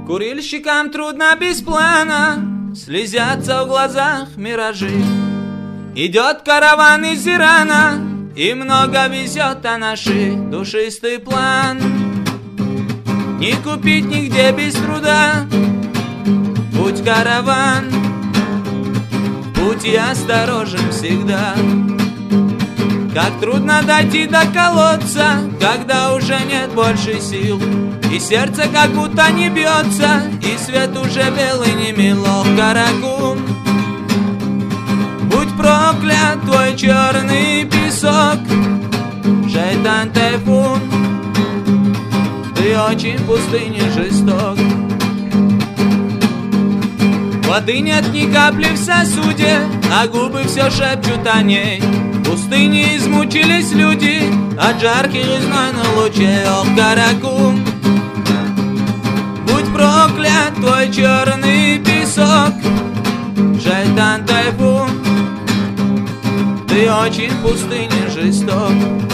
Курильщикам трудно без плана, слезятся в глазах миражи. Идет караван из Ирана, и много везет, а наши душистый план не купить нигде без труда. Путь караван, путь и осторожен всегда. Как трудно дойти до колодца, когда уже нет больше сил, и сердце как будто не бьется, и свет уже белый не милок. Каракум, будь проклят твой черный песок. Шайтан тайфун, ты очень в пустыне жесток. Воды нет ни капли в сосуде, а губы все шепчут о ней. В пустыне измучились люди от жарких и знойных лучей. Ох, Каракум, будь проклят твой черный песок. Шайтан тайфун, ты очень в пустыне жесток.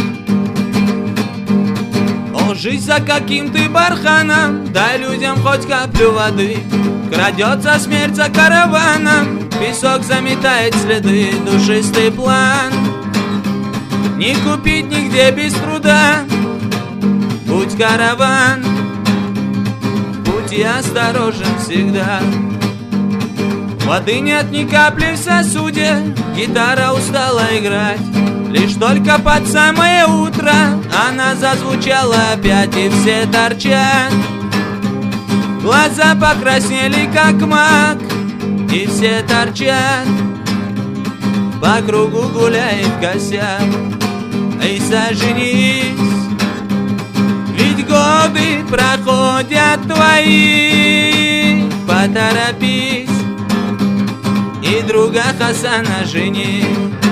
О, жизнь за каким ты барханом, дай людям хоть каплю воды. Крадется смерть за караваном, песок заметает следы. Душистый план не купить нигде без труда. Будь караван, будь и осторожен всегда. Воды нет ни капли в сосуде, гитара устала играть. Лишь только под самое утро она зазвучала опять, и все торчат. Глаза покраснели, как мак, и все торчат. По кругу гуляет косяк. Эй, соженись, ведь годы проходят твои. Поторопись и друга Хасана жени.